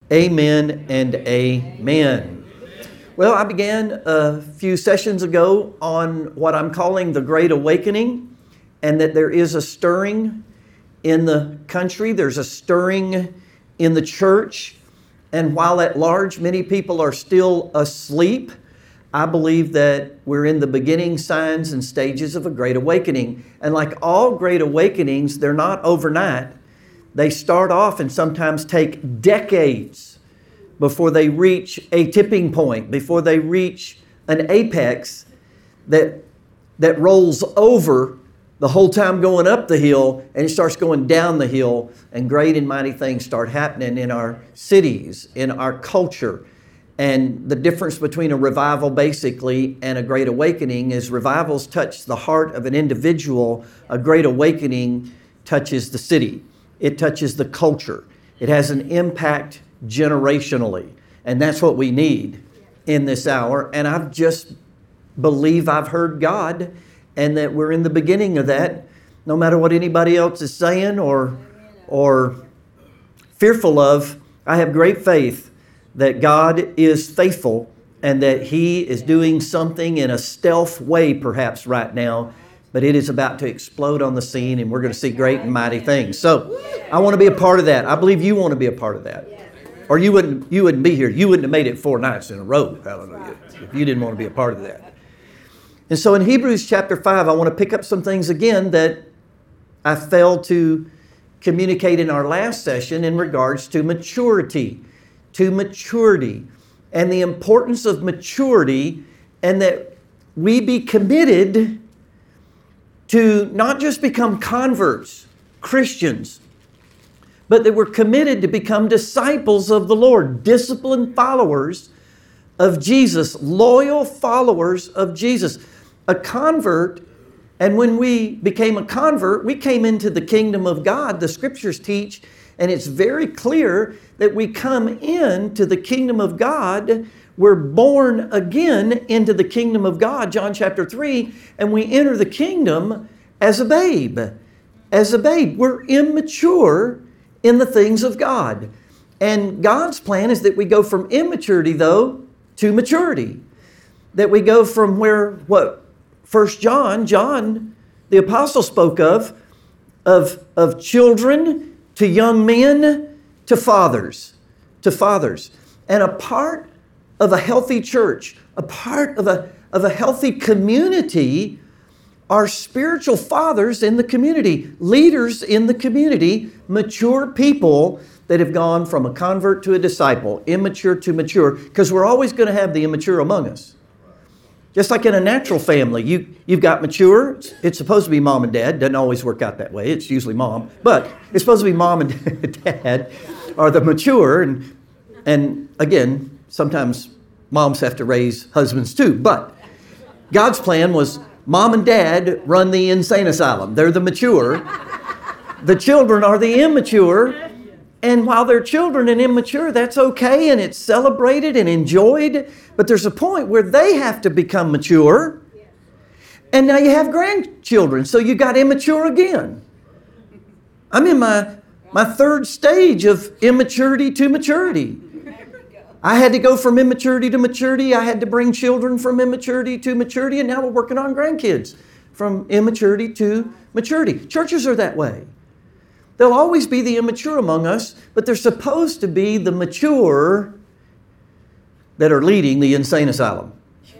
Amen and amen. Well, I began a few sessions ago on what I'm calling the Great Awakening, and that there is a stirring in the country. There's a stirring in the church. And while at large many people are still asleep, I believe that we're in the beginning signs and stages of a Great Awakening. And like all Great Awakenings, they're not overnight. They start off and sometimes take decades before they reach a tipping point, before they reach an apex that rolls over the whole time going up the hill, and it starts going down the hill, and great and mighty things start happening in our cities, in our culture. And the difference between a revival basically and a Great Awakening is revivals touch the heart of an individual. A Great Awakening touches the city. It touches the culture. It has an impact generationally. And that's what we need in this hour. And I just believe I've heard God, and that we're in the beginning of that. No matter what anybody else is saying or fearful of, I have great faith that God is faithful and that He is doing something in a stealth way perhaps right now. But it is about to explode on the scene, and we're going to see great and mighty things. So I want to be a part of that. I believe you want to be a part of that. Or you wouldn't be here. You wouldn't have made it 4 nights in a row, hallelujah, if you didn't want to be a part of that. And so in Hebrews chapter 5, I want to pick up some things again that I failed to communicate in our last session in regards to maturity. And the importance of maturity, and that we be committed to not just become converts, Christians, but that we're committed to become disciples of the Lord, disciplined followers of Jesus, loyal followers of Jesus. A convert, and when we became a convert, we came into the kingdom of God. The scriptures teach, and it's very clear that we come into the kingdom of God. We're born again into the kingdom of God, John chapter 3, and we enter the kingdom as a babe. As a babe. We're immature in the things of God. And God's plan is that we go from immaturity, though, to maturity. That we go from where, John, the apostle spoke of children to young men to fathers. And a part of a healthy church, a part of a healthy community are spiritual fathers in the community, leaders in the community, mature people that have gone from a convert to a disciple, immature to mature, because we're always going to have the immature among us. Just like in a natural family, you've got mature. It's supposed to be mom and dad. Doesn't always work out that way. It's usually mom. But it's supposed to be mom and dad are the mature. And again, sometimes moms have to raise husbands too. But God's plan was mom and dad run the insane asylum. They're the mature. The children are the immature. And while they're children and immature, that's okay, and it's celebrated and enjoyed. But there's a point where they have to become mature. And now you have grandchildren, so you got immature again. I'm in my third stage of immaturity to maturity. I had to go from immaturity to maturity. I had to bring children from immaturity to maturity, and now we're working on grandkids from immaturity to maturity. Churches are that way. There'll always be the immature among us, but they're supposed to be the mature that are leading the insane asylum.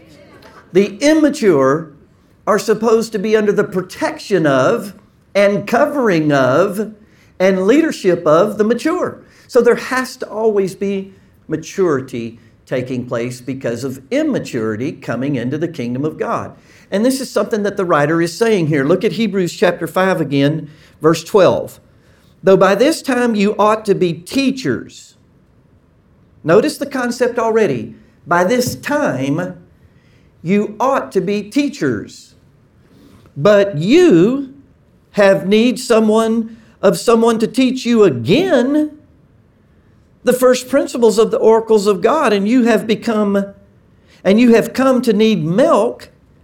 The immature are supposed to be under the protection of and covering of and leadership of the mature. So there has to always be maturity taking place because of immaturity coming into the kingdom of God. And this is something that the writer is saying here. Look at Hebrews chapter 5 again, verse 12. Though by this time you ought to be teachers. Notice the concept already. By this time you ought to be teachers. But you have need of someone to teach you again the first principles of the oracles of God, and you have come to need milk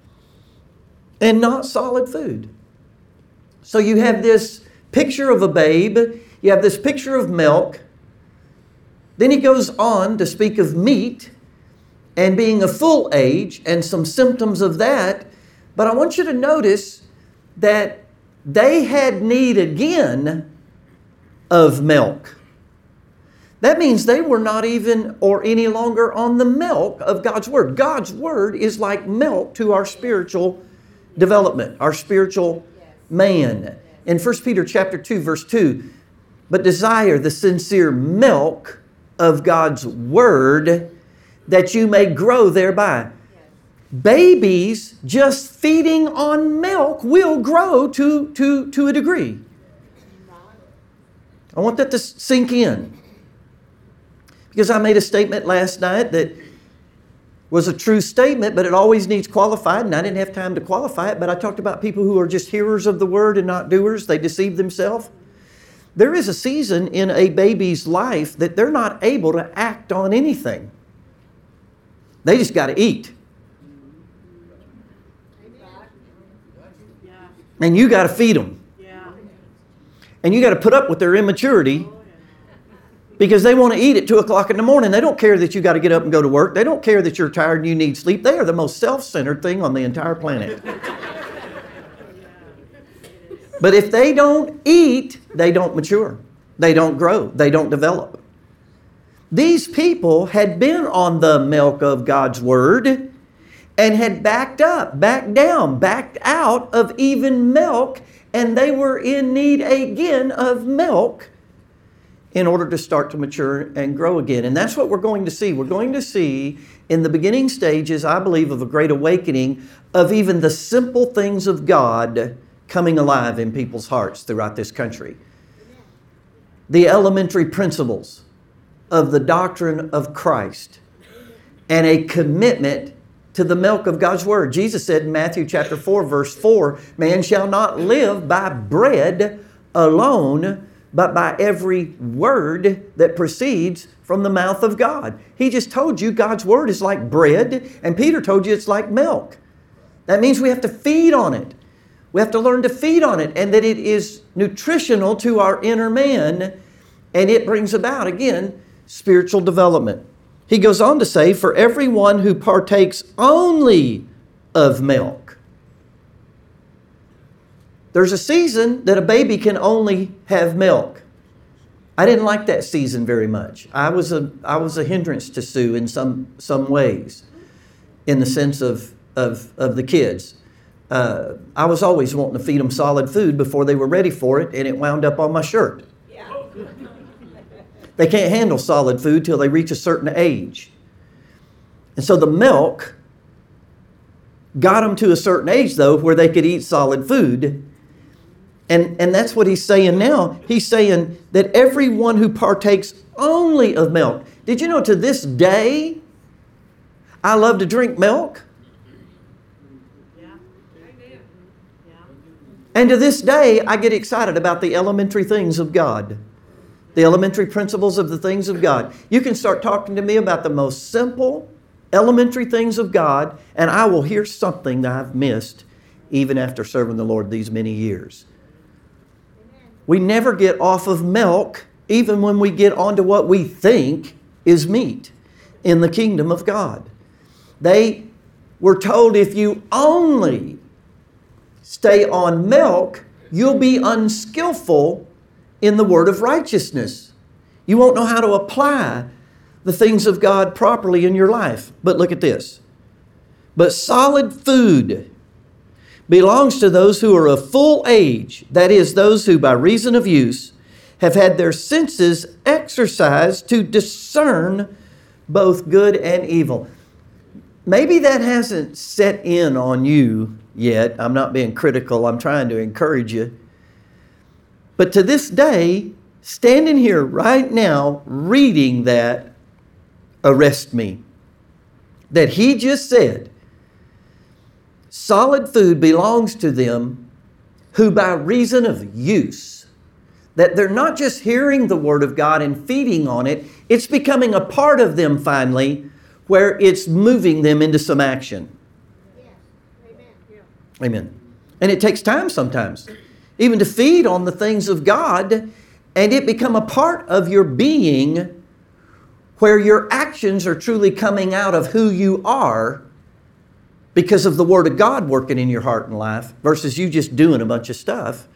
and not solid food. So you have this picture of a babe, you have this picture of milk, Then he goes on to speak of meat and being a full age and some symptoms of that. But I want you to notice that they had need again of milk. That means they were not even or any longer on the milk of God's Word. God's Word is like milk to our spiritual development, our spiritual man. In 1 Peter chapter 2, verse 2, but desire the sincere milk of God's Word that you may grow thereby. Babies just feeding on milk will grow to a degree. I want that to sink in. Because I made a statement last night that was a true statement, but it always needs qualified, and I didn't have time to qualify it, but I talked about people who are just hearers of the Word and not doers. They deceive themselves. There is a season in a baby's life that they're not able to act on anything. They just got to eat. And you got to feed them. And you got to put up with their immaturity because they want to eat at 2 o'clock in the morning. They don't care that you got to get up and go to work. They don't care that you're tired and you need sleep. They are the most self-centered thing on the entire planet. But if they don't eat, they don't mature. They don't grow. They don't develop. These people had been on the milk of God's Word and had backed up, backed down, backed out of even milk, and they were in need again of milk in order to start to mature and grow again. And that's what we're going to see. We're going to see in the beginning stages, I believe, of a great awakening of even the simple things of God coming alive in people's hearts throughout this country. The elementary principles of the doctrine of Christ and a commitment to the milk of God's Word. Jesus said in Matthew chapter 4, verse 4, man shall not live by bread alone, but by every word that proceeds from the mouth of God. He just told you God's Word is like bread, and Peter told you it's like milk. That means we have to feed on it. We have to learn to feed on it, and that it is nutritional to our inner man, and it brings about, again, spiritual development. He goes on to say, for everyone who partakes only of milk. There's a season that a baby can only have milk. I didn't like that season very much. I was a hindrance to Sue in some ways, in the sense of the kids. I was always wanting to feed them solid food before they were ready for it, and it wound up on my shirt. They can't handle solid food till they reach a certain age. And so the milk got them to a certain age, though, where they could eat solid food. And that's what he's saying now. He's saying that everyone who partakes only of milk. Did you know to this day, I love to drink milk? And to this day, I get excited about the elementary things of God. The elementary principles of the things of God. You can start talking to me about the most simple, elementary things of God, and I will hear something that I've missed even after serving the Lord these many years. We never get off of milk, even when we get onto what we think is meat in the kingdom of God. They were told if you only stay on milk, you'll be unskillful in the word of righteousness. You won't know how to apply the things of God properly in your life. But look at this. But solid food belongs to those who are of full age, that is, those who by reason of use have had their senses exercised to discern both good and evil. Maybe that hasn't set in on you yet. I'm not being critical. I'm trying to encourage you. But to this day, standing here right now, reading that, arrest me. That he just said, solid food belongs to them who by reason of use, that they're not just hearing the Word of God and feeding on it, it's becoming a part of them finally, where it's moving them into some action. Amen. And it takes time sometimes, even to feed on the things of God, and it become a part of your being where your actions are truly coming out of who you are because of the Word of God working in your heart and life versus you just doing a bunch of stuff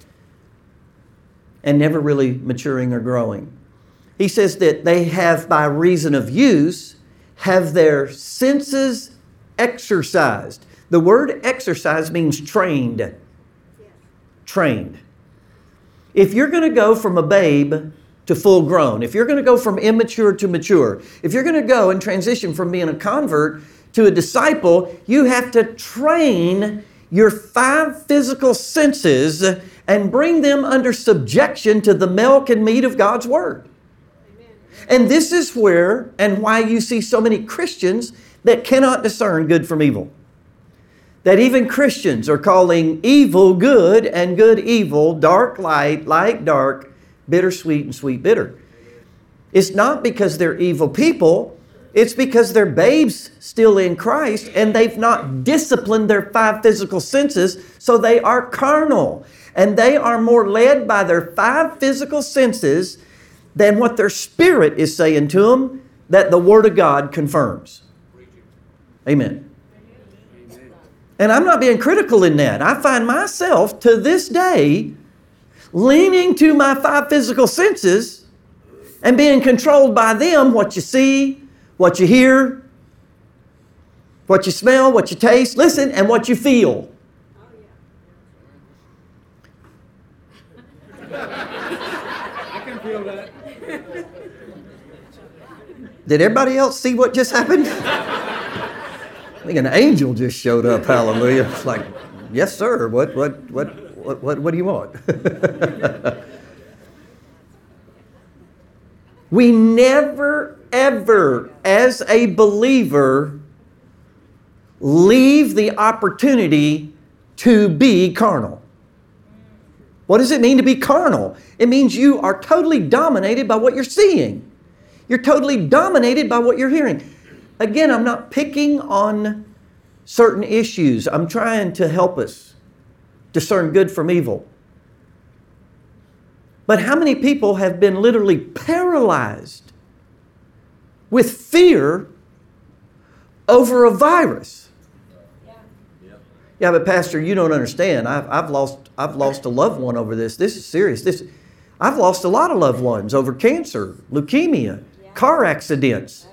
and never really maturing or growing. He says that they have, by reason of use, have their senses exercised. The word exercise means trained. Trained. If you're going to go from a babe to full grown, if you're going to go from immature to mature, if you're going to go and transition from being a convert to a disciple, you have to train your 5 physical senses and bring them under subjection to the milk and meat of God's Word. And this is where and why you see so many Christians that cannot discern good from evil. That even Christians are calling evil good and good evil, dark light, light dark, bitter sweet and sweet bitter. It's not because they're evil people. It's because they're babes still in Christ and they've not disciplined their 5 physical senses, so they are carnal. And they are more led by their 5 physical senses than what their spirit is saying to them that the Word of God confirms. Amen. And I'm not being critical in that. I find myself to this day leaning to my 5 physical senses and being controlled by them, what you see, what you hear, what you smell, what you taste, listen, and what you feel. I can feel that. Did everybody else see what just happened? I think an angel just showed up. Hallelujah! It's like, yes, sir. What do you want? We never, ever, as a believer, leave the opportunity to be carnal. What does it mean to be carnal? It means you are totally dominated by what you're seeing. You're totally dominated by what you're hearing. Again, I'm not picking on certain issues. I'm trying to help us discern good from evil. But how many people have been literally paralyzed with fear over a virus? Yeah, but Pastor, you don't understand. I've lost a loved one over this. This is serious. I've lost a lot of loved ones over cancer, leukemia, car accidents.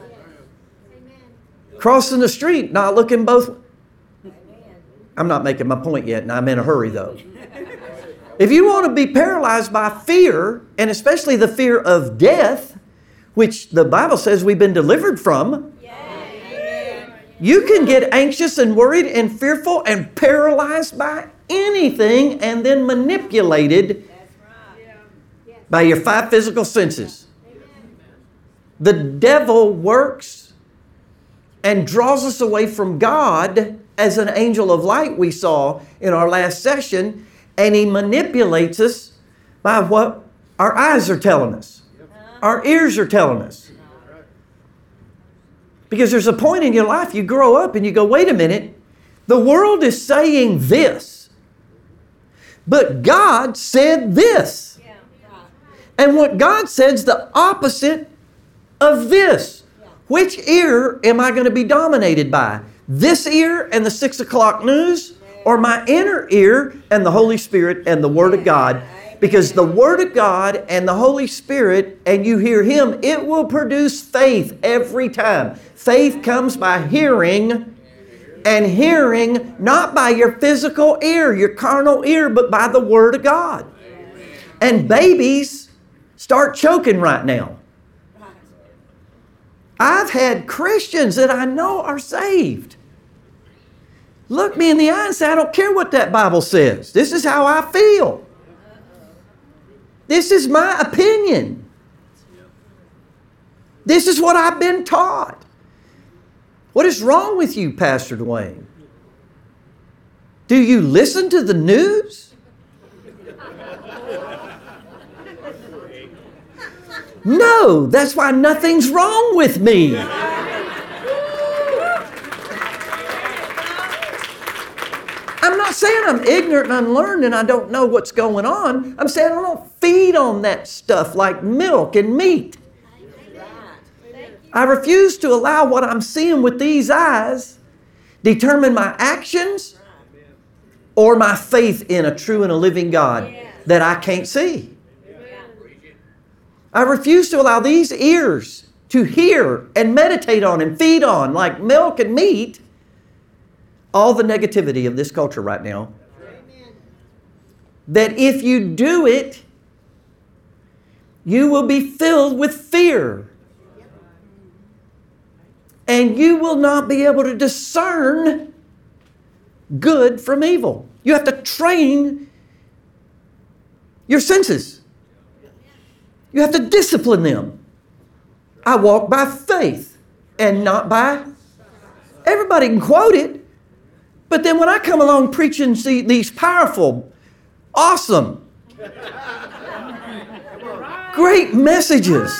Crossing the street, not looking both. I'm not making my point yet, and I'm in a hurry though. If you want to be paralyzed by fear, and especially the fear of death, which the Bible says we've been delivered from, you can get anxious and worried and fearful and paralyzed by anything and then manipulated by your 5 physical senses. The devil works and draws us away from God as an angel of light we saw in our last session, and he manipulates us by what our eyes are telling us, our ears are telling us. Because there's a point in your life you grow up and you go, wait a minute, the world is saying this, but God said this. And what God said is the opposite of this. Which ear am I going to be dominated by? This ear and the 6 o'clock news, or my inner ear and the Holy Spirit and the Word of God? Because the Word of God and the Holy Spirit, and you hear Him, it will produce faith every time. Faith comes by hearing, and hearing not by your physical ear, your carnal ear, but by the Word of God. And babies start choking right now. I've had Christians that I know are saved look me in the eye and say, I don't care what that Bible says. This is how I feel. This is my opinion. This is what I've been taught. What is wrong with you, Pastor Dwayne? Do you listen to the news? No, that's why nothing's wrong with me. I'm not saying I'm ignorant and unlearned and I don't know what's going on. I'm saying I don't feed on that stuff like milk and meat. I refuse to allow what I'm seeing with these eyes determine my actions or my faith in a true and a living God that I can't see. I refuse to allow these ears to hear and meditate on and feed on like milk and meat all the negativity of this culture right now. That if you do it, you will be filled with fear. And you will not be able to discern good from evil. You have to train your senses. You have to discipline them. I walk by faith and not by... Everybody can quote it. But then when I come along preaching these powerful, awesome, great messages,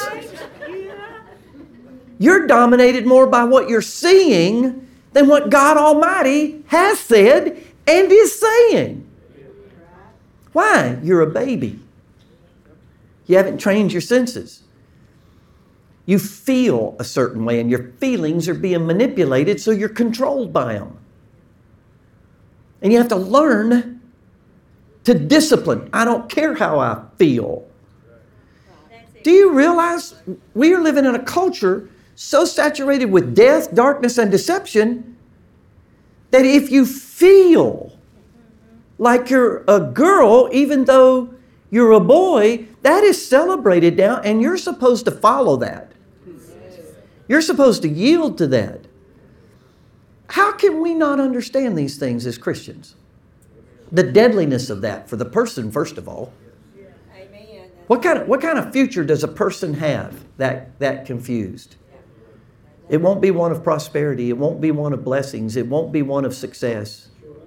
you're dominated more by what you're seeing than what God Almighty has said and is saying. Why? You're a baby. You haven't trained your senses. You feel a certain way and your feelings are being manipulated, so you're controlled by them. And you have to learn to discipline. I don't care how I feel. Do you realize we are living in a culture so saturated with death, darkness, and deception that if you feel like you're a girl, even though you're a boy, that is celebrated now, and you're supposed to follow that. You're supposed to yield to that. How can we not understand these things as Christians? The deadliness of that for the person, first of all. What kind of future does a person have that confused? It won't be one of prosperity. It won't be one of blessings. It won't be one of success.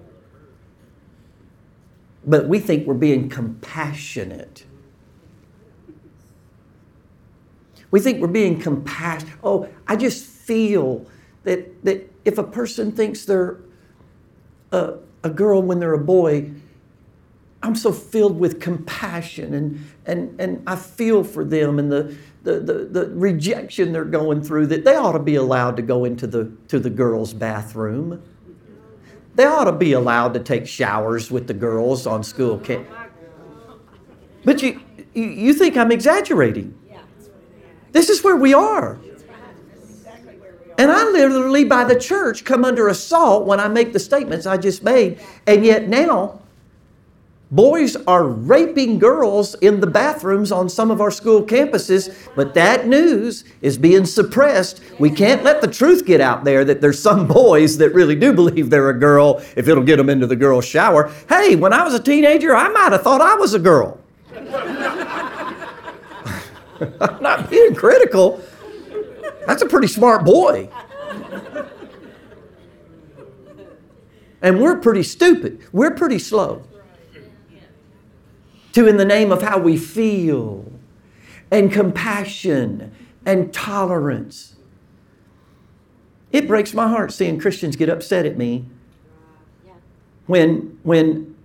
But we think we're being compassionate. We think we're being compassionate. Oh, I just feel that if a person thinks they're a girl when they're a boy, I'm so filled with compassion and I feel for them and the rejection they're going through, that they ought to be allowed to go into the girls' bathroom. They ought to be allowed to take showers with the girls on school camp. But you think I'm exaggerating. This is where we are. And I literally, by the church, come under assault when I make the statements I just made. And yet now, boys are raping girls in the bathrooms on some of our school campuses, but that news is being suppressed. We can't let the truth get out there that there's some boys that really do believe they're a girl if it'll get them into the girls' shower. Hey, when I was a teenager, I might have thought I was a girl. I'm not being critical. That's a pretty smart boy. And we're pretty stupid. We're pretty slow. To, in the name of how we feel and compassion and tolerance. It breaks my heart seeing Christians get upset at me when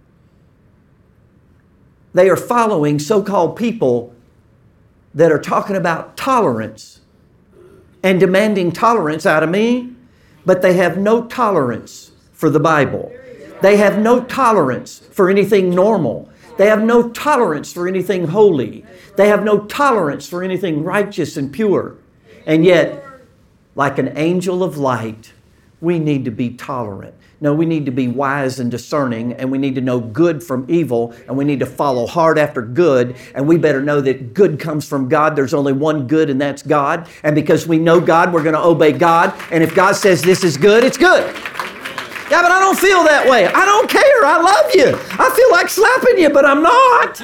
they are following so-called people that are talking about tolerance and demanding tolerance out of me, but they have no tolerance for the Bible. They have no tolerance for anything normal. They have no tolerance for anything holy. They have no tolerance for anything righteous and pure. And yet, like an angel of light, we need to be tolerant. No, we need to be wise and discerning, and we need to know good from evil, and we need to follow hard after good, and we better know that good comes from God. There's only one good, and that's God. And because we know God, we're going to obey God. And if God says this is good, it's good. Yeah, but I don't feel that way. I don't care. I love you. I feel like slapping you, but I'm not.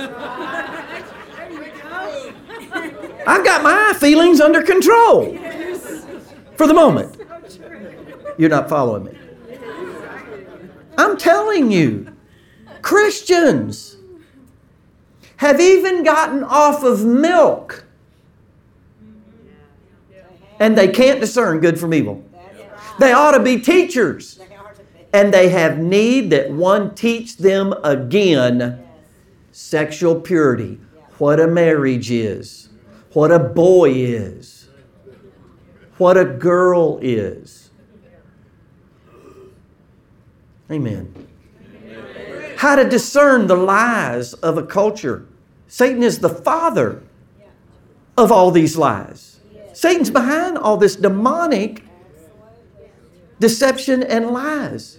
I've got my feelings under control for the moment. You're not following me. I'm telling you, Christians have even gotten off of milk and they can't discern good from evil. They ought to be teachers. And they have need that one teach them again sexual purity, what a marriage is, what a boy is, what a girl is. Amen. How to discern the lies of a culture. Satan is the father of all these lies. Satan's behind all this demonic deception and lies.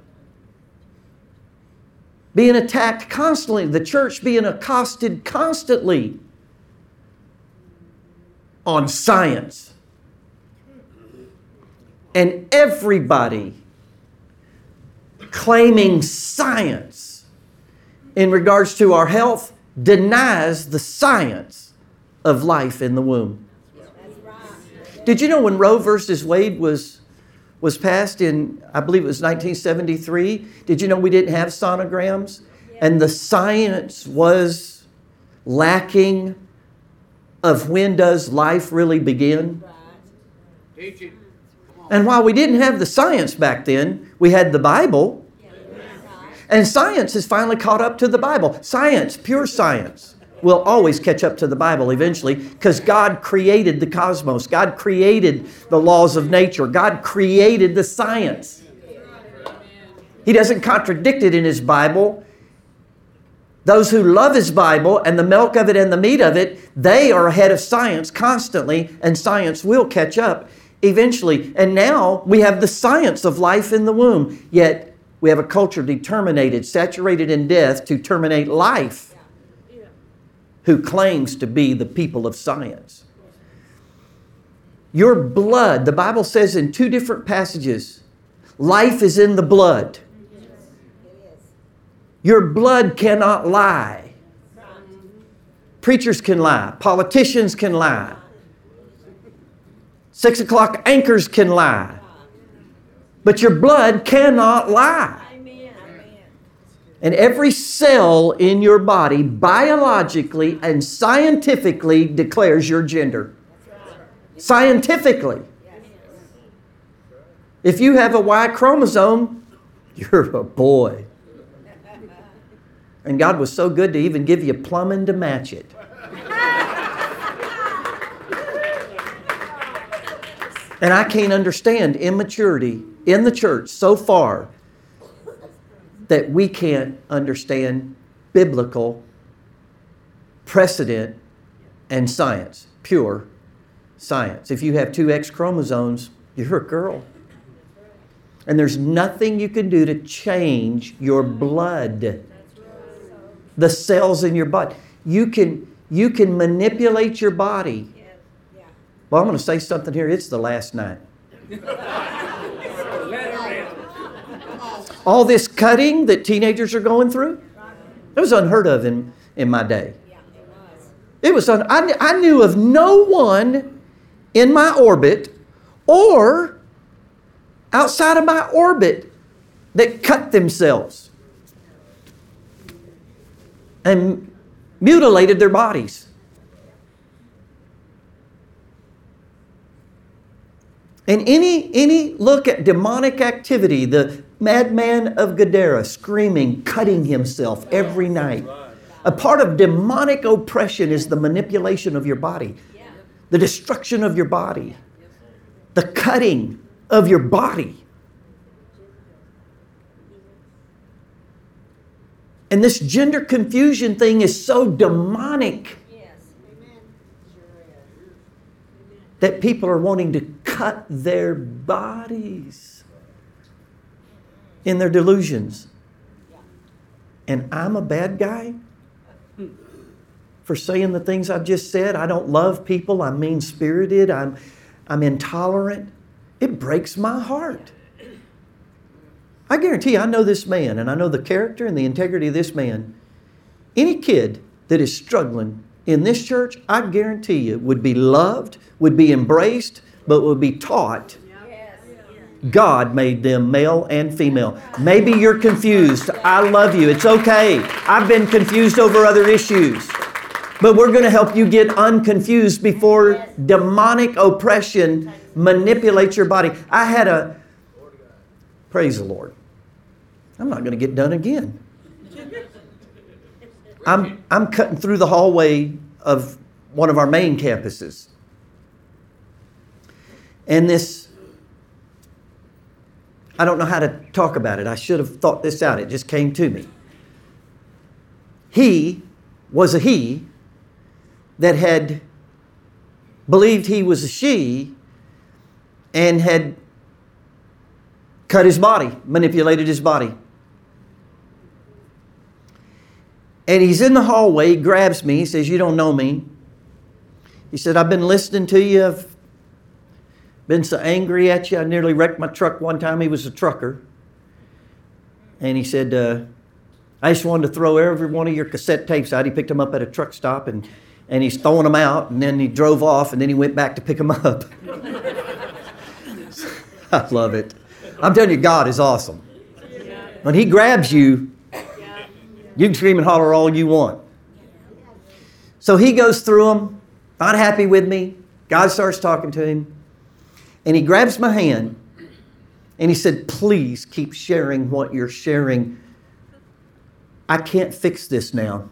Being attacked constantly. The church being accosted constantly on science. And everybody claiming science in regards to our health denies the science of life in the womb. Did you know when Roe versus Wade was passed in, I believe it was 1973, did you know we didn't have sonograms? And the science was lacking of when does life really begin? Teach it. And while we didn't have the science back then, we had the Bible. And science has finally caught up to the Bible. Science, pure science, will always catch up to the Bible eventually because God created the cosmos. God created the laws of nature. God created the science. He doesn't contradict it in His Bible. Those who love His Bible and the milk of it and the meat of it, they are ahead of science constantly, and science will catch up eventually. And now we have the science of life in the womb, yet we have a culture determined, saturated in death to terminate life, who claims to be the people of science. Your blood, the Bible says in 2 different passages, life is in the blood. Your blood cannot lie. Preachers can lie. Politicians can lie. 6 o'clock anchors can lie. But your blood cannot lie. And every cell in your body biologically and scientifically declares your gender. Scientifically. If you have a Y chromosome, you're a boy. And God was so good to even give you plumbing to match it. And I can't understand immaturity in the church so far that we can't understand biblical precedent and science, pure science. If you have 2 X chromosomes, you're a girl. And there's nothing you can do to change your blood. The cells in your body. You can manipulate your body. Well, I'm going to say something here. It's the last night. All this cutting that teenagers are going through, it was unheard of in my day. It was I knew of no one in my orbit or outside of my orbit that cut themselves and mutilated their bodies. And any look at demonic activity, the madman of Gadara screaming, cutting himself every night. A part of demonic oppression is the manipulation of your body, the destruction of your body, the cutting of your body. And this gender confusion thing is so demonic that people are wanting to cut their bodies in their delusions. And I'm a bad guy for saying the things I've just said. I don't love people. I'm mean-spirited. I'm intolerant. It breaks my heart. I guarantee you, I know this man, and I know the character and the integrity of this man. Any kid that is struggling in this church, I guarantee you, would be loved, would be embraced, but would be taught God made them male and female. Maybe you're confused. I love you. It's okay. I've been confused over other issues. But we're going to help you get unconfused before demonic oppression manipulates your body. Praise the Lord. I'm not going to get done again. I'm cutting through the hallway of one of our main campuses. And this, I don't know how to talk about it. I should have thought this out. It just came to me. He was a he that had believed he was a she and had cut his body, manipulated his body. And he's in the hallway, he grabs me, he says, "You don't know me." He said, "I've been listening to you. I've been so angry at you. I nearly wrecked my truck one time." He was a trucker. And he said, "I just wanted to throw every one of your cassette tapes out." He picked them up at a truck stop and he's throwing them out, and then he drove off, and then he went back to pick them up. I love it. I'm telling you, God is awesome. When He grabs you, you can scream and holler all you want. So he goes through them, not happy with me. God starts talking to him, and he grabs my hand, and he said, "Please keep sharing what you're sharing. I can't fix this now.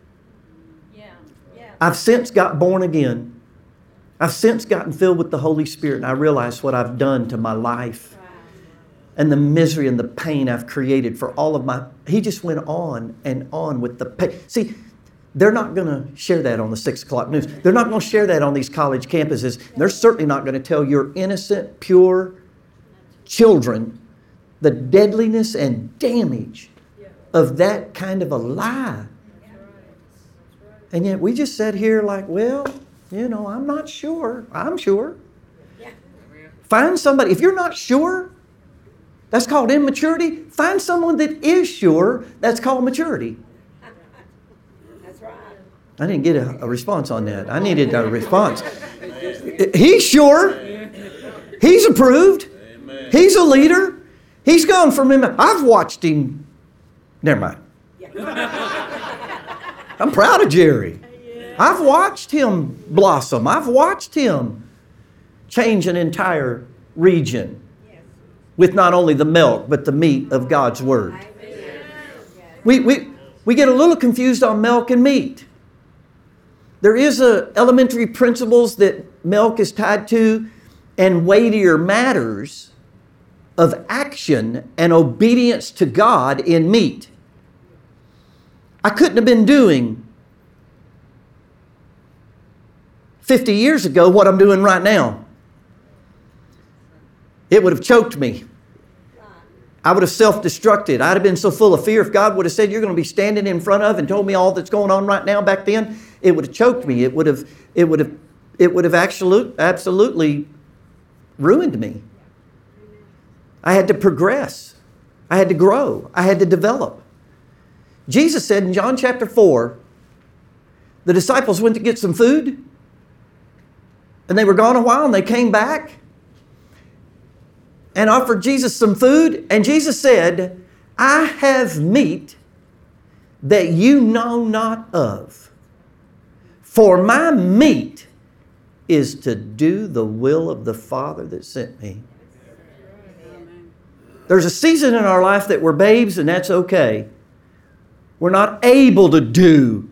I've since got born again. I've since gotten filled with the Holy Spirit, and I realize what I've done to my life and the misery and the pain I've created for all of my..." He just went on and on with the pain. See, they're not going to share that on the 6 o'clock news. They're not going to share that on these college campuses. They're certainly not going to tell your innocent, pure children the deadliness and damage of that kind of a lie. And yet we just sat here like, well, I'm not sure. I'm sure. Find somebody. If you're not sure, that's called immaturity. Find someone that is sure. That's called maturity. That's right. I didn't get a response on that. I needed a response. He's sure. He's approved. He's a leader. He's gone from him. I've watched him. Never mind. I'm proud of Jerry. I've watched him blossom. I've watched him change an entire region with not only the milk, but the meat of God's Word. We get a little confused on milk and meat. There is elementary principles that milk is tied to, and weightier matters of action and obedience to God in meat. I couldn't have been doing 50 years ago what I'm doing right now. It would have choked me. I would have self-destructed. I'd have been so full of fear. If God would have said, "You're going to be standing in front of," and told me all that's going on right now back then, it would have choked me. It would have absolutely ruined me. I had to progress. I had to grow. I had to develop. Jesus said in John chapter 4, the disciples went to get some food, and they were gone a while, and they came back and offered Jesus some food. And Jesus said, "I have meat that you know not of. For my meat is to do the will of the Father that sent me." There's a season in our life that we're babes, and that's okay. We're not able to do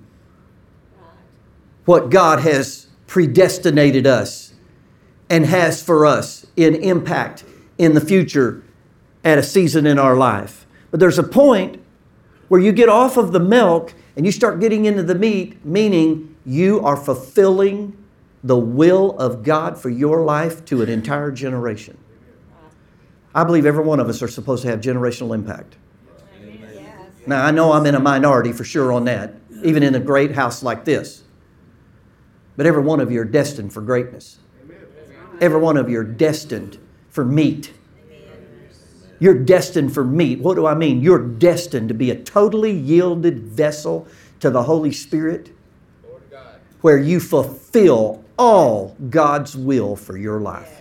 what God has predestinated us and has for us in impact in the future at a season in our life. But there's a point where you get off of the milk and you start getting into the meat, meaning you are fulfilling the will of God for your life to an entire generation. I believe every one of us are supposed to have generational impact. Now, I know I'm in a minority for sure on that, even in a great house like this. But every one of you are destined for greatness. Every one of you are destined for meat. You're destined for meat. What do I mean? You're destined to be a totally yielded vessel to the Holy Spirit, where you fulfill all God's will for your life.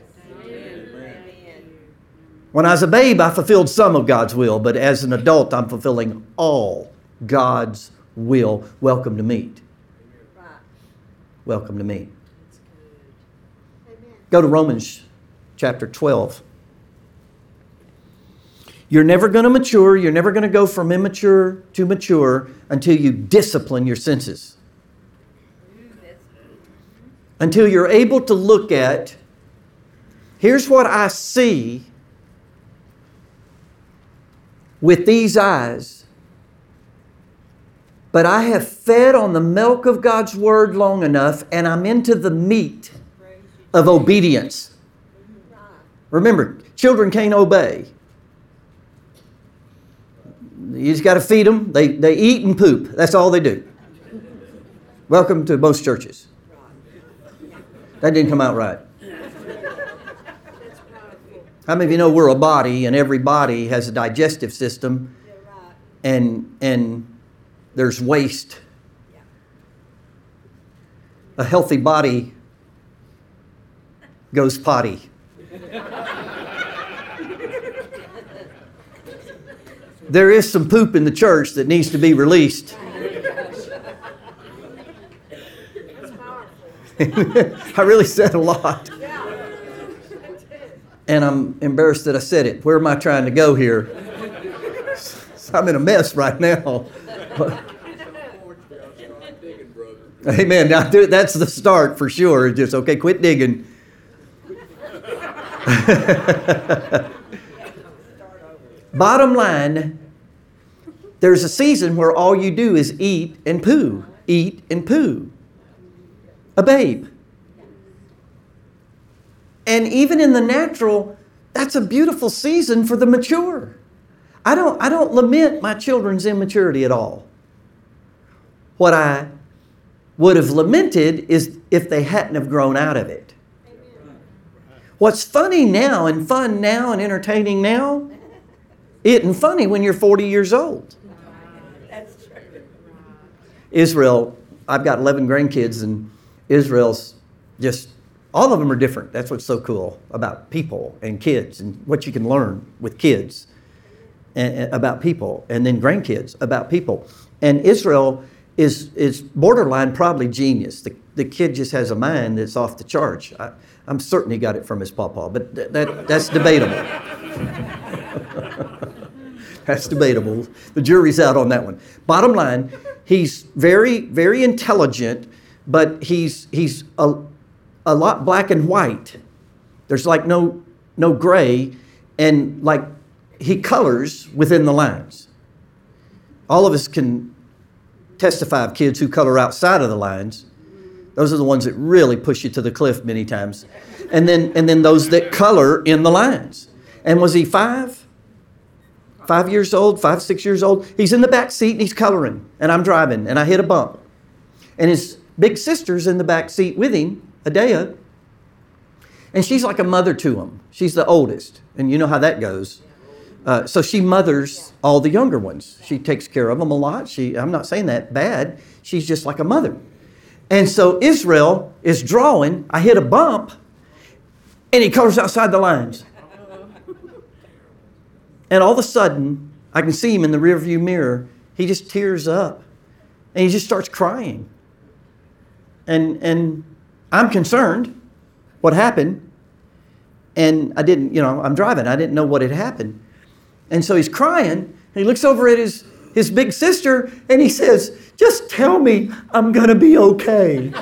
When I was a babe, I fulfilled some of God's will, but as an adult, I'm fulfilling all God's will. Welcome to meat. Welcome to meat. Go to Romans chapter 12. You're never going to mature. You're never going to go from immature to mature until you discipline your senses. Until you're able to look at Here's what I see with these eyes. But I have fed on the milk of God's Word long enough, and I'm into the meat of obedience. Remember, children can't obey. You just got to feed them. They eat and poop. That's all they do. Welcome to most churches. That didn't come out right. How many of you know we're a body, and every body has a digestive system, and there's waste. A healthy body goes potty. There is some poop in the church that needs to be released. I really said a lot. And I'm embarrassed that I said it. Where am I trying to go here? I'm in a mess right now. Amen. Now, that's the start for sure. Just, okay, quit digging. Bottom line, there's a season where all you do is eat and poo. Eat and poo. A babe. And even in the natural, that's a beautiful season for the mature. I don't lament my children's immaturity at all. What I would have lamented is if they hadn't have grown out of it. What's funny now and fun now and entertaining now isn't funny when you're 40 years old. That's true. Israel, I've got 11 grandkids, and Israel's just, all of them are different. That's what's so cool about people and kids and what you can learn with kids and about people, and then grandkids about people. And Israel is borderline probably genius. The kid just has a mind that's off the charts. I'm certain he got it from his pawpaw, but that's debatable. That's debatable. The jury's out on that one. Bottom line, he's very, very intelligent, but he's a lot black and white. There's like no gray, and like he colors within the lines. All of us can testify of kids who color outside of the lines. Those are the ones that really push you to the cliff many times. And then those that color in the lines. And was he 5 years old, 5, 6 years old? He's in the back seat and he's coloring. And I'm driving and I hit a bump. And his big sister's in the back seat with him, Adea. And she's like a mother to him. She's the oldest. And you know how that goes. So she mothers all the younger ones. She takes care of them a lot. I'm not saying that bad. She's just like a mother. And so Israel is drawing. I hit a bump, and he colors outside the lines. And all of a sudden, I can see him in the rearview mirror. He just tears up, and he just starts crying. And I'm concerned. What happened? And I didn't, I'm driving. I didn't know what had happened. And so he's crying, and he looks over at his big sister, and he says, "Just tell me I'm going to be okay."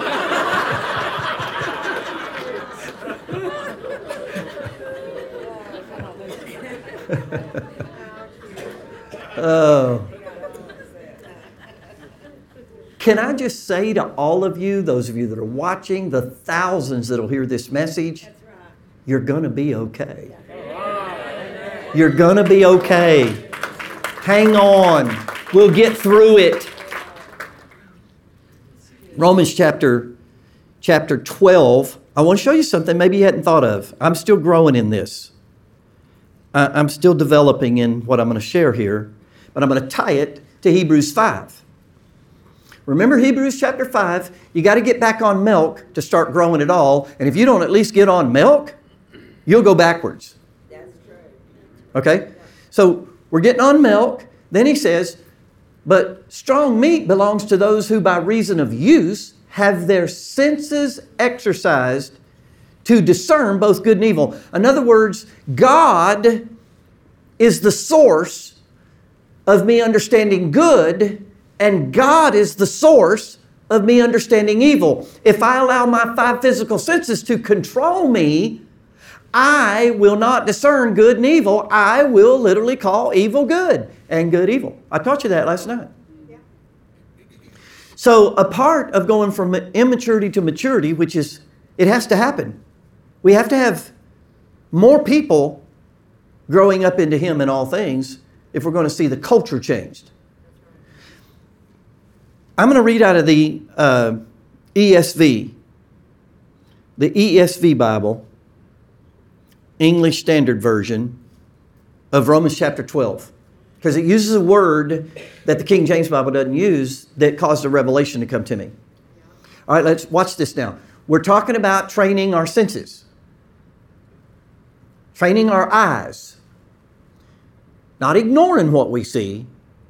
Oh. Can I just say to all of you, those of you that are watching, the thousands that will hear this message, you're going to be okay. You're going to be okay. Hang on. We'll get through it. Romans chapter 12. I want to show you something maybe you hadn't thought of. I'm still growing in this. I'm still developing in what I'm going to share here, but I'm going to tie it to Hebrews 5. Remember Hebrews chapter 5, you got to get back on milk to start growing at all. And if you don't at least get on milk, you'll go backwards. That's true. Okay? So we're getting on milk. Then he says, but strong meat belongs to those who by reason of use have their senses exercised to discern both good and evil. In other words, God is the source of me understanding good, and God is the source of me understanding evil. If I allow my 5 physical senses to control me, I will not discern good and evil. I will literally call evil good and good evil. I taught you that last night. So a part of going from immaturity to maturity, which is, it has to happen. We have to have more people growing up into Him in all things if we're going to see the culture changed. I'm going to read out of the ESV, the ESV Bible, English Standard Version of Romans chapter 12. Because it uses a word that the King James Bible doesn't use that caused a revelation to come to me. All right, let's watch this now. We're talking about training our senses. Training our eyes. Not ignoring what we see.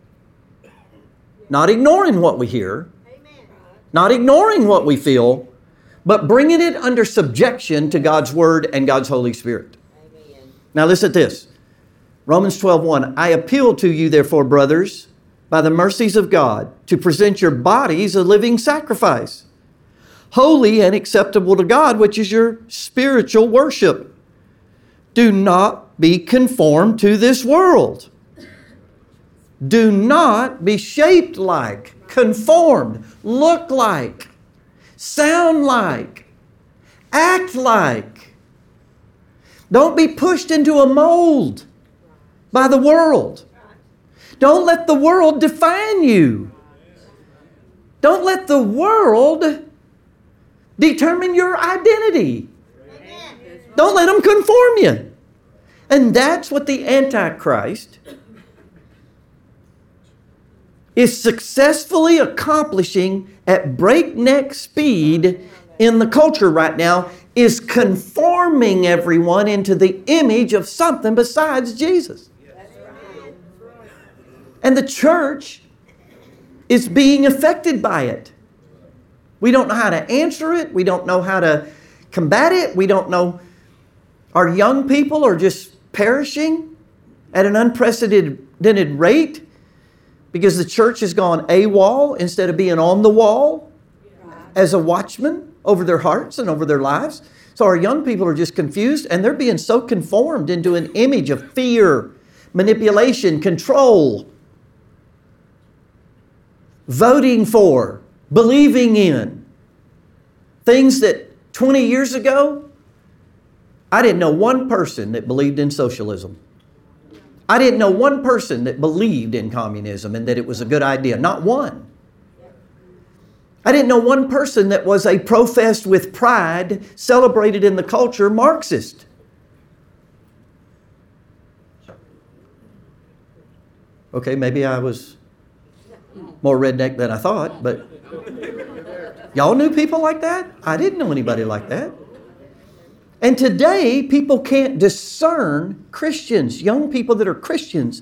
Not ignoring what we hear. Not ignoring what we feel. But bringing it under subjection to God's Word and God's Holy Spirit. Now listen to this. Romans 12:1, I appeal to you, therefore, brothers, by the mercies of God, to present your bodies a living sacrifice, holy and acceptable to God, which is your spiritual worship. Do not be conformed to this world. Do not be shaped like, conformed, look like, sound like, act like. Don't be pushed into a mold by the world. Don't let the world define you. Don't let the world determine your identity. Don't let them conform you. And that's what the Antichrist is successfully accomplishing at breakneck speed in the culture right now, is conforming everyone into the image of something besides Jesus. And the church is being affected by it. We don't know how to answer it. We don't know how to combat it. We don't know. Our young people are just perishing at an unprecedented rate because the church has gone AWOL instead of being on the wall as a watchman over their hearts and over their lives. So our young people are just confused, and they're being so conformed into an image of fear, manipulation, control, voting for, believing in things that 20 years ago, I didn't know one person that believed in socialism. I didn't know one person that believed in communism and that it was a good idea. Not one. I didn't know one person that was a professed with pride, celebrated in the culture Marxist. Okay, maybe I was more redneck than I thought, but y'all knew people like that? I didn't know anybody like that. And today, people can't discern Christians, young people that are Christians,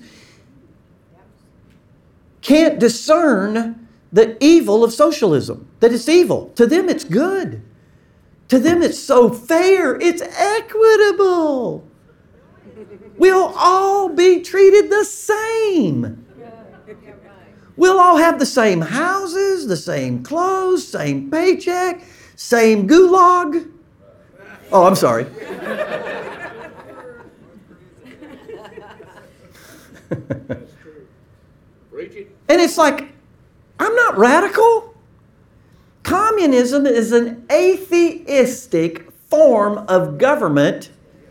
can't discern the evil of socialism, that it's evil. To them, it's good. To them, it's so fair. It's equitable. We'll all be treated the same. We'll all have the same houses, the same clothes, same paycheck, same gulag. Oh, I'm sorry. And it's like, I'm not radical. Communism is an atheistic form of government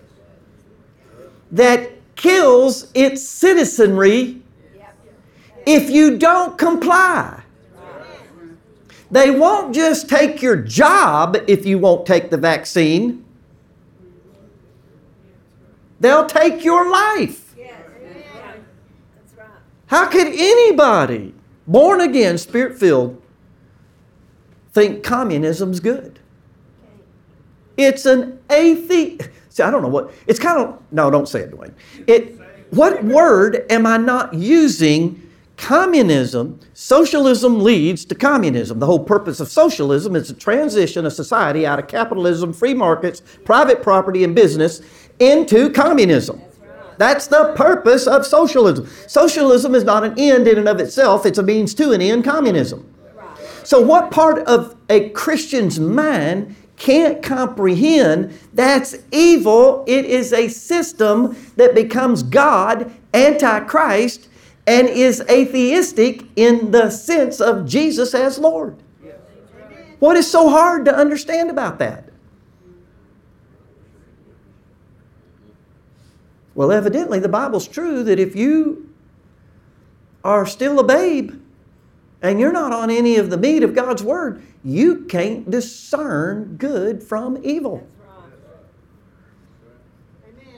that kills its citizenry if you don't comply. They won't just take your job if you won't take the vaccine. They'll take your life. How could anybody, born again, spirit-filled, think communism's good? It's an atheist. See, I don't know what, it's kind of, no, don't say it, Dwayne. What word am I not using? Communism, socialism leads to communism. The whole purpose of socialism is to transition a society out of capitalism, free markets, private property, and business into communism. That's the purpose of socialism. Socialism is not an end in and of itself. It's a means to an end, communism. So what part of a Christian's mind can't comprehend, that's evil. It is a system that becomes God, Antichrist, and is atheistic in the sense of Jesus as Lord. What is so hard to understand about that? Well, evidently the Bible's true that if you are still a babe and you're not on any of the meat of God's Word, you can't discern good from evil. Amen.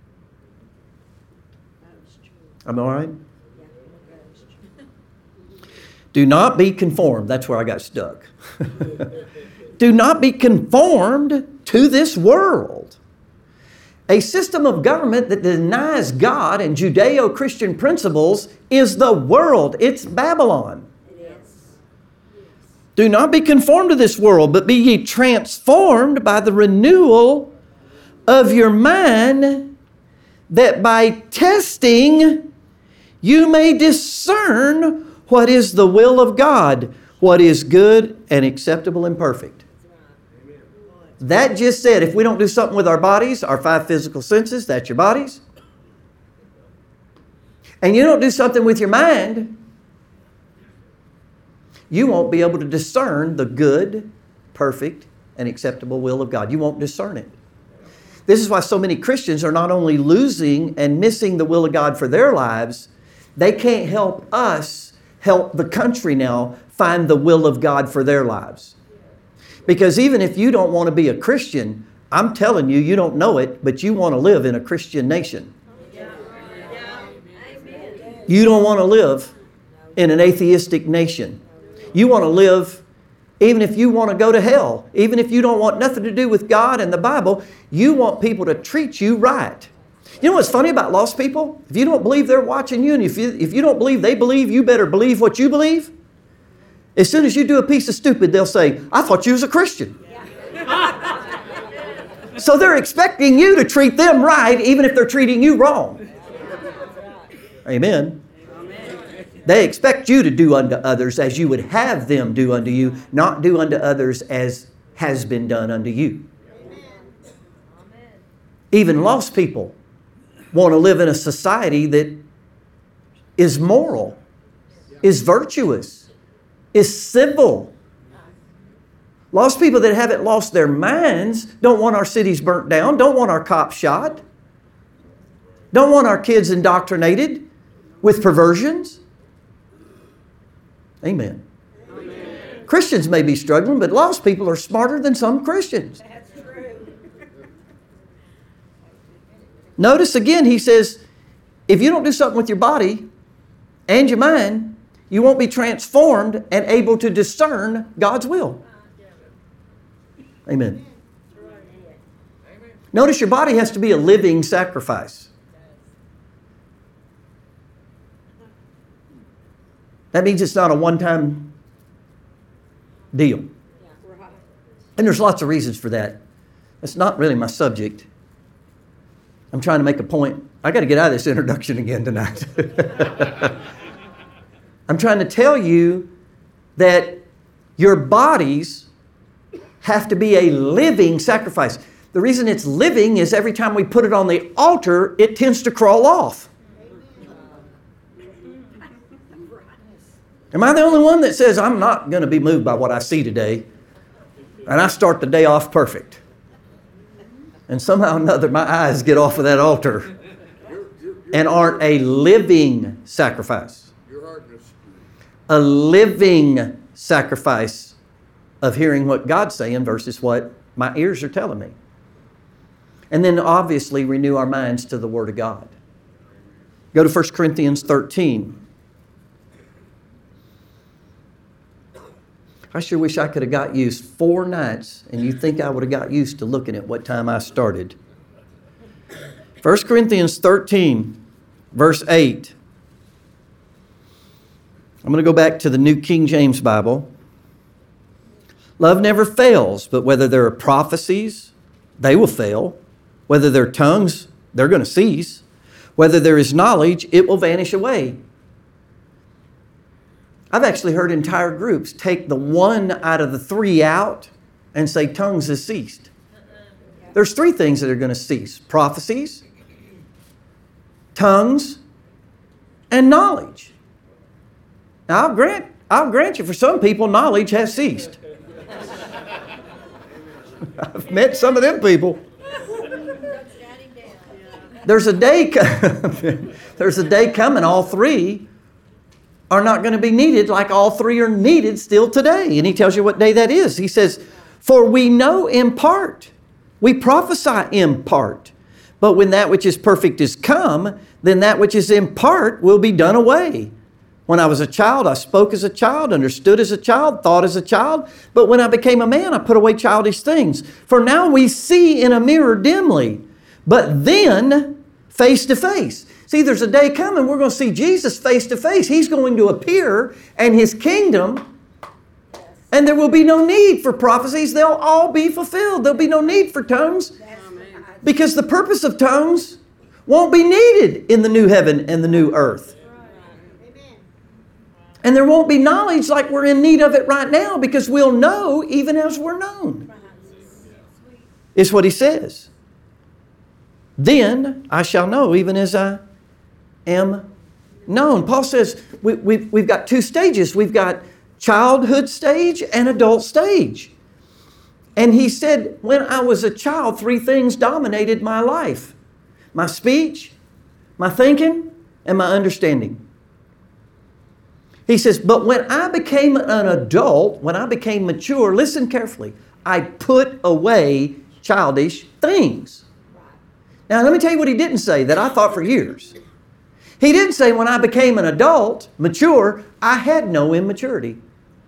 Am I all right? Do not be conformed. That's where I got stuck. Do not be conformed to this world. A system of government that denies God and Judeo-Christian principles is the world. It's Babylon. Do not be conformed to this world, but be ye transformed by the renewal of your mind, that by testing you may discern what is the will of God, what is good and acceptable and perfect. That just said, if we don't do something with our bodies, our 5 physical senses, that's your bodies, and you don't do something with your mind, you won't be able to discern the good, perfect, and acceptable will of God. You won't discern it. This is why so many Christians are not only losing and missing the will of God for their lives, they can't help us help the country now find the will of God for their lives. Because even if you don't want to be a Christian, I'm telling you, you don't know it, but you want to live in a Christian nation. You don't want to live in an atheistic nation. You want to live, even if you want to go to hell, even if you don't want nothing to do with God and the Bible, you want people to treat you right. You know what's funny about lost people? If you don't believe they're watching you, and if you don't believe they believe, you better believe what you believe. As soon as you do a piece of stupid, they'll say, I thought you was a Christian. So they're expecting you to treat them right, even if they're treating you wrong. Amen. They expect you to do unto others as you would have them do unto you, not do unto others as has been done unto you. Even lost people want to live in a society that is moral, is virtuous, is civil. Lost people that haven't lost their minds don't want our cities burnt down, don't want our cops shot, don't want our kids indoctrinated with perversions. Amen. Amen. Christians may be struggling, but lost people are smarter than some Christians. That's true. Notice again, he says, if you don't do something with your body and your mind, you won't be transformed and able to discern God's will. Amen. Notice your body has to be a living sacrifice. That means it's not a one-time deal. And there's lots of reasons for that. That's not really my subject. I'm trying to make a point. I got to get out of this introduction again tonight. I'm trying to tell you that your bodies have to be a living sacrifice. The reason it's living is every time we put it on the altar, it tends to crawl off. Am I the only one that says, I'm not going to be moved by what I see today, and I start the day off perfect? And somehow or another, my eyes get off of that altar and aren't a living sacrifice. A living sacrifice of hearing what God's saying versus what my ears are telling me. And then obviously renew our minds to the Word of God. Go to 1 Corinthians 13. I sure wish I could have got used 4 nights, and you think I would have got used to looking at what time I started. 1 Corinthians 13, verse 8. I'm going to go back to the New King James Bible. Love never fails, but whether there are prophecies, they will fail. Whether there are tongues, they're going to cease. Whether there is knowledge, it will vanish away. I've actually heard entire groups take the one out of the 3 out and say tongues has ceased. There's three things that are going to cease: prophecies, tongues, and knowledge. Now, I'll grant you, for some people, knowledge has ceased. I've met some of them people. There's a day coming, all three are not going to be needed like all three are needed still today. And he tells you what day that is. He says, for we know in part, we prophesy in part, but when that which is perfect is come, then that which is in part will be done away. When I was a child, I spoke as a child, understood as a child, thought as a child. But when I became a man, I put away childish things. For now we see in a mirror dimly, but then face to face. See, there's a day coming, we're going to see Jesus face to face. He's going to appear and His kingdom, and there will be no need for prophecies. They'll all be fulfilled. There'll be no need for tongues, because the purpose of tongues won't be needed in the new heaven and the new earth. And there won't be knowledge like we're in need of it right now, because we'll know even as we're known. It's what he says. Then I shall know even as I am known. Paul says we've got two stages. We've got childhood stage and adult stage. And he said, when I was a child, three things dominated my life: my speech, my thinking, and my understanding. He says, but when I became an adult, when I became mature, listen carefully, I put away childish things. Now, let me tell you what he didn't say that I thought for years. He didn't say when I became an adult, mature, I had no immaturity.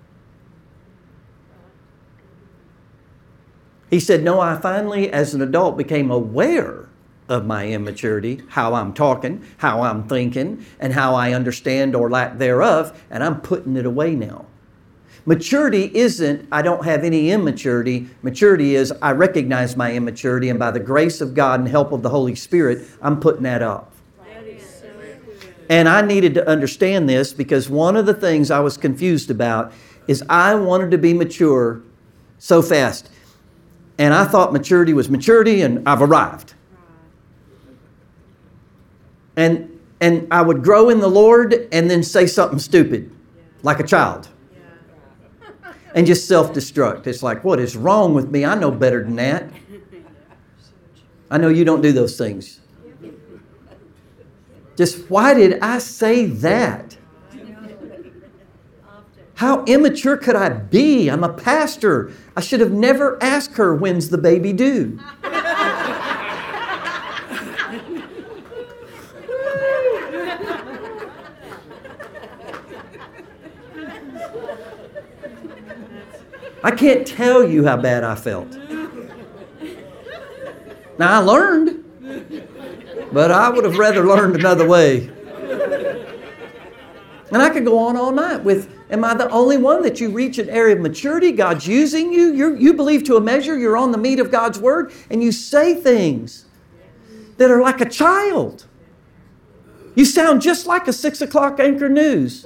He said, no, I finally, as an adult, became aware of my immaturity, how I'm talking, how I'm thinking, and how I understand or lack thereof, and I'm putting it away now. Maturity isn't, I don't have any immaturity. Maturity is, I recognize my immaturity, and by the grace of God and help of the Holy Spirit, I'm putting that up. And I needed to understand this, because one of the things I was confused about is I wanted to be mature so fast. And I thought maturity was maturity, and I've arrived. And I would grow in the Lord and then say something stupid, like a child. And just self-destruct. It's like, what is wrong with me? I know better than that. I know you don't do those things. Just, why did I say that? How immature could I be? I'm a pastor. I should have never asked her, when's the baby due? I can't tell you how bad I felt. Now, I learned, but I would have rather learned another way. And I could go on all night with, am I the only one that you reach an area of maturity? God's using you. You believe to a measure. You're on the meat of God's Word. And you say things that are like a child. You sound just like a 6 o'clock anchor news.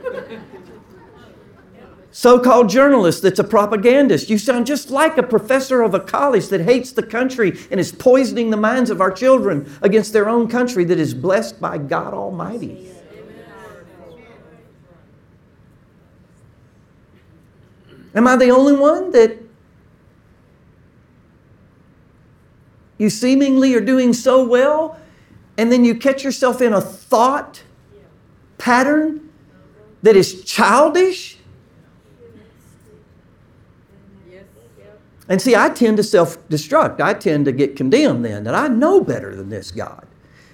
So-called journalist that's a propagandist. You sound just like a professor of a college that hates the country and is poisoning the minds of our children against their own country that is blessed by God Almighty. Am I the only one that you seemingly are doing so well, and then you catch yourself in a thought pattern that is childish? And see, I tend to self-destruct. I tend to get condemned then, that I know better than this God.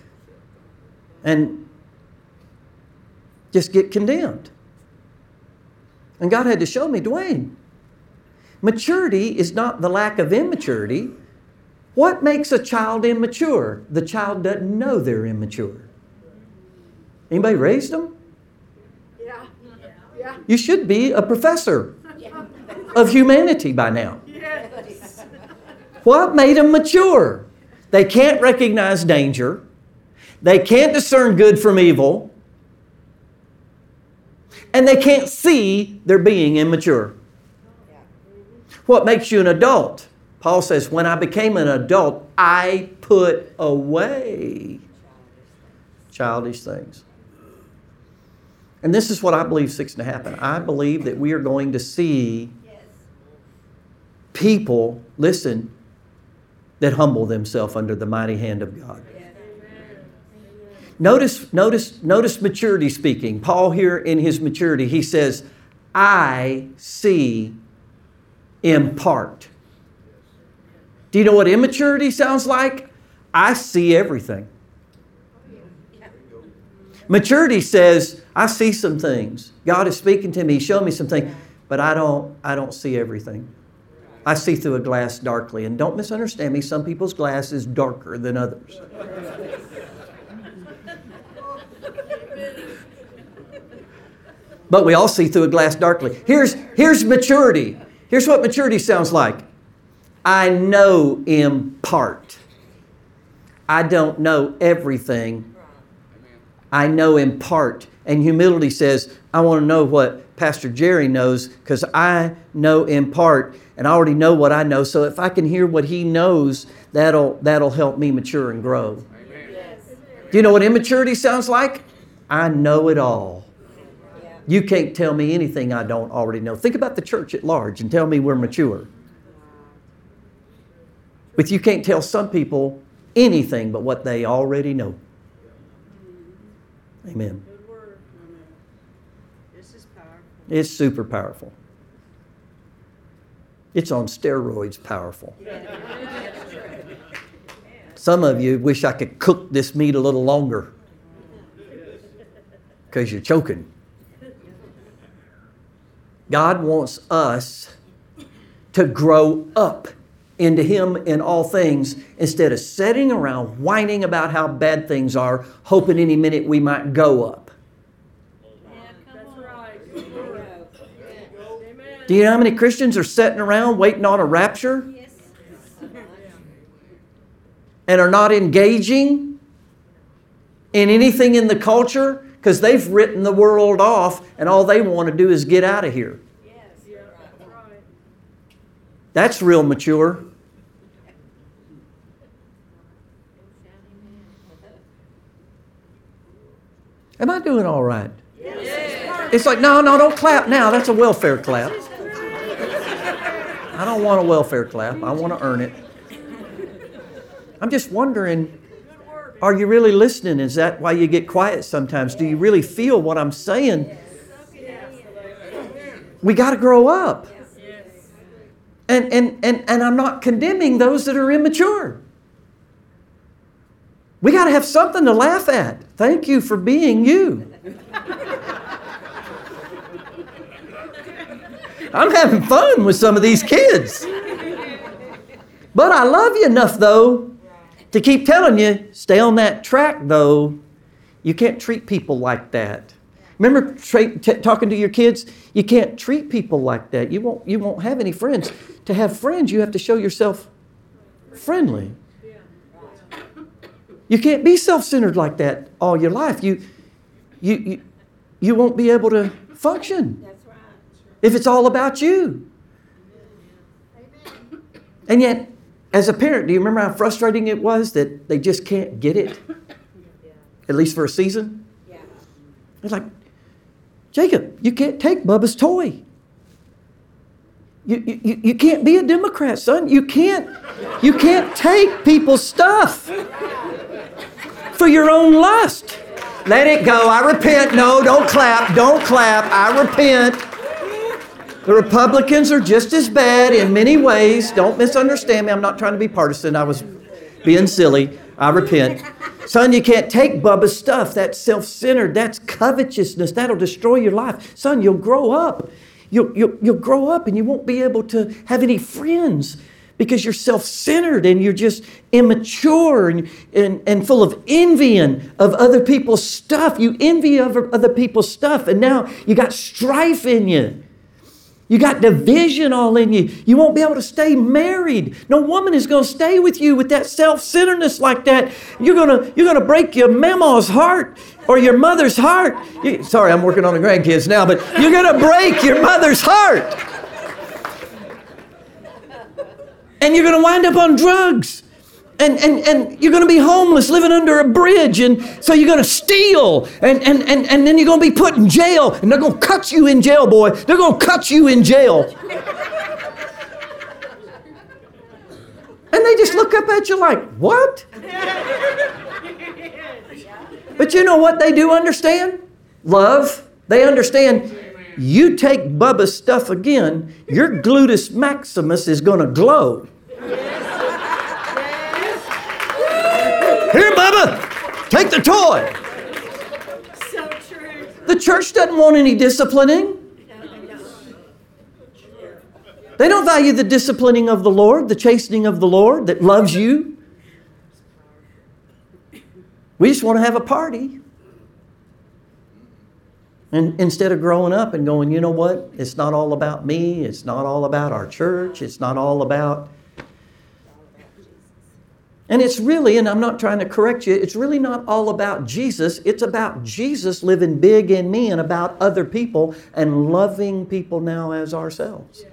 And just get condemned. And God had to show me, Dwayne, maturity is not the lack of immaturity. What makes a child immature? The child doesn't know they're immature. Anybody raised them? Yeah. You should be a professor of humanity by now. What made them mature? They can't recognize danger. They can't discern good from evil. And they can't see they're being immature. What makes you an adult? Paul says, when I became an adult, I put away childish things. And this is what I believe is fixing to happen. I believe that we are going to see people, listen, that humble themselves under the mighty hand of God. Notice maturity speaking. Paul here in his maturity, he says, I see in part. Do you know what immaturity sounds like? I see everything. Maturity says, I see some things. God is speaking to me, showing me some things, but I don't see everything. I see through a glass darkly. And don't misunderstand me, some people's glass is darker than others. But we all see through a glass darkly. Here's maturity. Here's what maturity sounds like. I know in part. I don't know everything. I know in part. And humility says, I want to know what Pastor Jerry knows because I know in part and I already know what I know. So if I can hear what he knows, that'll help me mature and grow. Yes. Do you know what immaturity sounds like? I know it all. You can't tell me anything I don't already know. Think about the church at large and tell me we're mature. But you can't tell some people anything but what they already know. Amen. Good word. This is powerful. It's super powerful. It's on steroids powerful. Some of you wish I could cook this meat a little longer because you're choking. God wants us to grow up into Him in all things instead of sitting around whining about how bad things are, hoping any minute we might go up. That's right. Do you know how many Christians are sitting around waiting on a rapture? And are not engaging in anything in the culture because they've written the world off and all they want to do is get out of here. That's real mature. Am I doing all right? Yes. It's like, no, don't clap now. That's a welfare clap. I don't want a welfare clap. I want to earn it. I'm just wondering, are you really listening? Is that why you get quiet sometimes? Do you really feel what I'm saying? We got to grow up. And I'm not condemning those that are immature. We got to have something to laugh at. Thank you for being you. I'm having fun with some of these kids. But I love you enough, though, to keep telling you, stay on that track, though. You can't treat people like that. Remember talking to your kids? You can't treat people like that. You won't have any friends. To have friends, you have to show yourself friendly. You can't be self-centered like that all your life. You won't be able to function if it's all about you. And yet, as a parent, do you remember how frustrating it was that they just can't get it? At least for a season? It's like, Jacob, you can't take Bubba's toy. You can't be a Democrat, son. You can't take people's stuff for your own lust. Let it go. I repent. No, don't clap. Don't clap. I repent. The Republicans are just as bad in many ways. Don't misunderstand me. I'm not trying to be partisan. I was being silly. I repent. Son, you can't take Bubba's stuff. That's self-centered. That's covetousness. That'll destroy your life. Son, you'll grow up. You'll grow up and you won't be able to have any friends because you're self-centered and you're just immature and full of envy of other people's stuff. You envy other people's stuff and now you got strife in you. You got division all in you. You won't be able to stay married. No woman is going to stay with you with that self-centeredness like that. You're gonna break your mama's heart or your mother's heart. Sorry, I'm working on the grandkids now, but you're going to break your mother's heart. And you're going to wind up on drugs. And you're going to be homeless, living under a bridge. And so you're going to steal. And then you're going to be put in jail. And they're going to cut you in jail, boy. They're going to cut you in jail. And they just look up at you like, what? But you know what they do understand? Love. They understand, you take Bubba's stuff again, your gluteus maximus is going to glow. Here, Bubba, take the toy. So true. The church doesn't want any disciplining. They don't value the disciplining of the Lord, the chastening of the Lord that loves you. We just want to have a party. And instead of growing up and going, you know what? It's not all about me. It's not all about our church. It's not all about... And it's really, and I'm not trying to correct you, it's really not all about Jesus. It's about Jesus living big in me and about other people and loving people now as ourselves.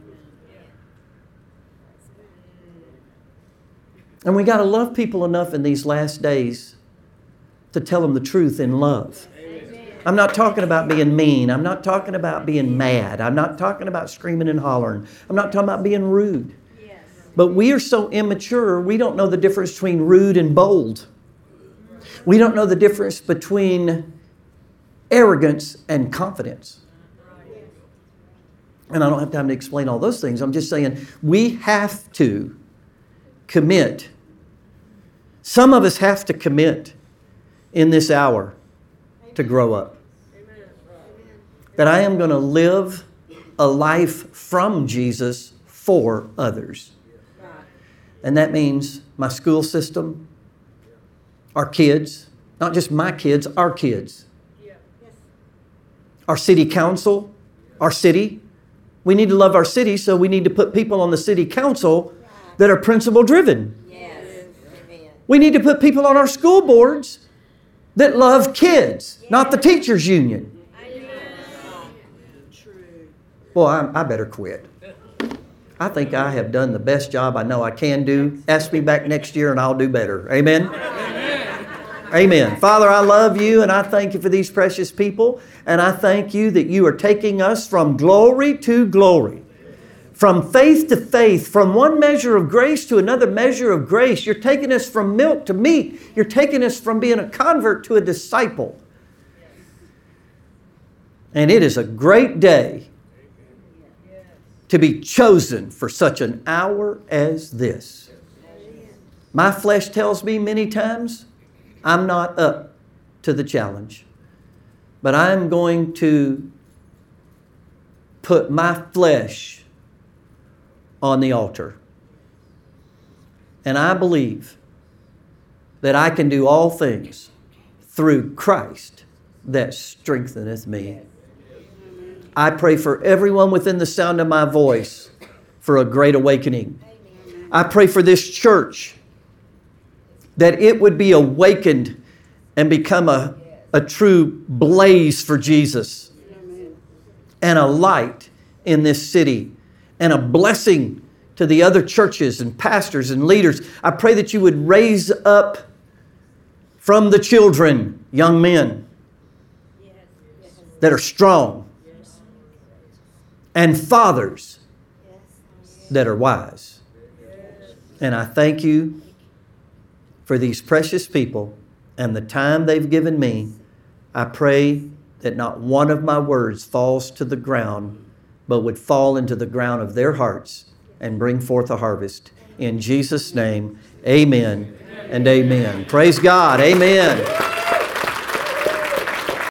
And we got to love people enough in these last days to tell them the truth in love. I'm not talking about being mean. I'm not talking about being mad. I'm not talking about screaming and hollering. I'm not talking about being rude. But we are so immature, we don't know the difference between rude and bold. We don't know the difference between arrogance and confidence. And I don't have time to explain all those things. I'm just saying we have to commit. Some of us have to commit in this hour to grow up. That I am going to live a life from Jesus for others. And that means my school system, our kids, not just my kids, our kids. Our city council, our city. We need to love our city, so we need to put people on the city council that are principle driven. We need to put people on our school boards that love kids, not the teachers union. Boy, I better quit. I think I have done the best job I know I can do. Ask me back next year and I'll do better. Amen? Amen. Father, I love you and I thank you for these precious people. And I thank you that you are taking us from glory to glory. From faith to faith, from one measure of grace to another measure of grace. You're taking us from milk to meat. You're taking us from being a convert to a disciple. And it is a great day to be chosen for such an hour as this. My flesh tells me many times I'm not up to the challenge. But I'm going to put my flesh on the altar. And I believe that I can do all things through Christ that strengtheneth me. I pray for everyone within the sound of my voice for a great awakening. I pray for this church that it would be awakened and become a true blaze for Jesus and a light in this city and a blessing to the other churches and pastors and leaders. I pray that you would raise up from the children young men that are strong and fathers that are wise. And I thank you for these precious people and the time they've given me. I pray that not one of my words falls to the ground, but would fall into the ground of their hearts and bring forth a harvest. In Jesus' name, amen and amen. Praise God. Amen.